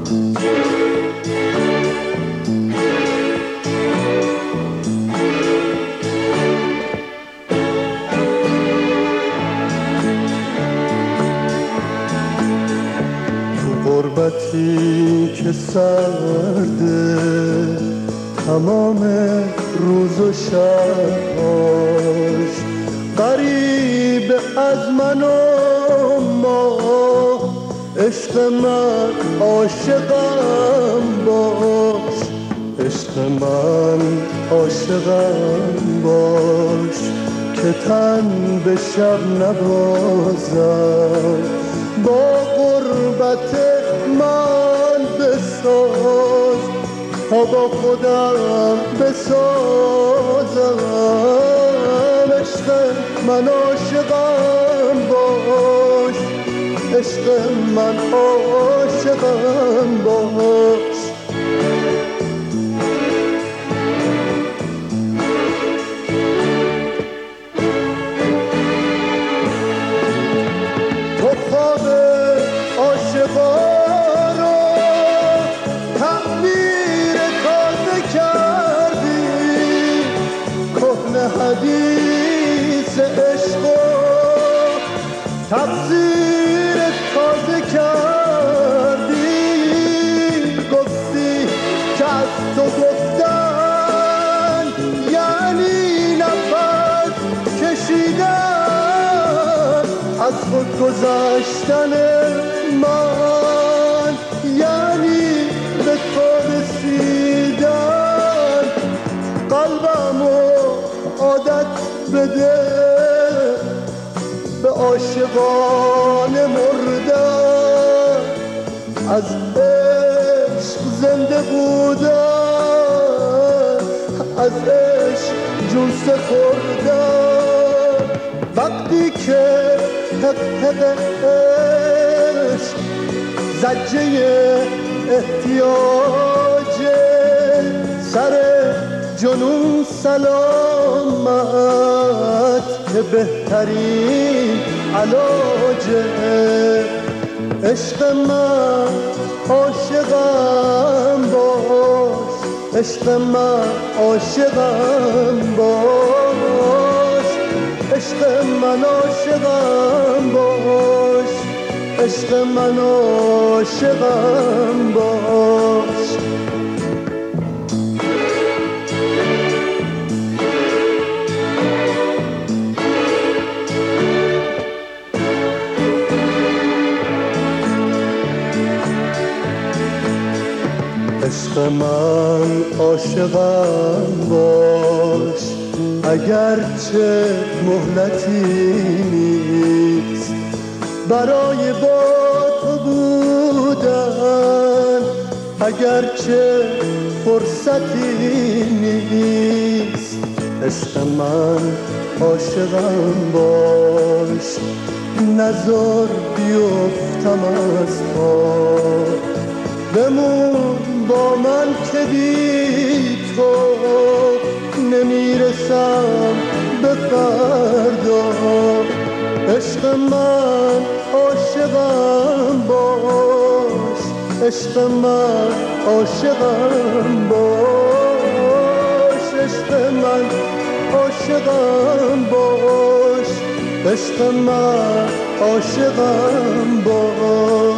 غربتی که سرده تمام روز و شباش، غریب از من و ما، عشق من عاشقم باش، عشق من عاشقم باش، که تن به شب نبازم، با غربت من بساز تا با خودم بسازم. عشق من عاشقم باش، عشق من عاشقم باش. تو خواب عاشقا رو تعبیر تازه کردی، کهنه حدیث عشق و تفسیر تازه کردی. گفتی که از تو گفتن یعنی نفس کشیدن، از خود گذشتن من یعنی به تو رسیدن. قلبمو عادت بده به عاشقان مردن، از عشق زنده بودن، از عشق جون سپردن. وقتی که حق عشق زجه احتیاج، سر جنون سلامت که بهترین علاجه. عشق من عاشقم باش، عشق من عاشقم باش، عشق من عاشقم باش، عشق من عاشقم باش. عشق من عاشقم باش، اگرچه مهلتی نیست برای با تو بودن، اگرچه فرصتی نیست. عشق من عاشقم باش، نذار بیفتم از پا، بمون با من که بی تو نمیرسم به فردا. عشق من عاشقم باش، عشق من عاشقم باش، عشق من عاشقم باش، عشق من عاشقم باش.